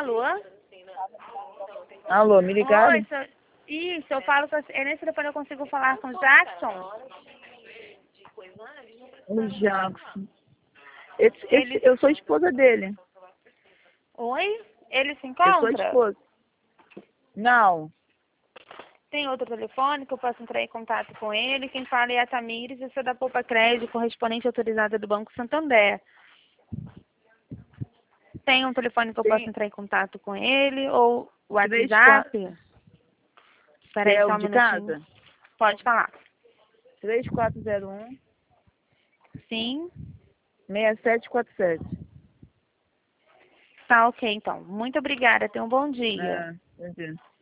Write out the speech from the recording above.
Alô? Alô, me ligaram? Oi, isso, eu falo com... nesse telefone eu consigo falar com o Jackson? O Jackson. Ele... Eu sou esposa dele. Oi? Ele se Eu sou encontra? esposa. Não. Tem outro telefone que eu posso entrar em contato com ele? Quem fala é a Tamires, eu sou da Poupa Crédito, correspondente autorizada do Banco Santander. Tem um telefone que eu posso Tem entrar em contato com ele? Ou o 3, WhatsApp? 4. Espera aí É só o um de minutinho. casa? Pode falar. 3401 Sim? 6747. Tá ok, então. Muito obrigada. Tenha um bom dia. É, entendi.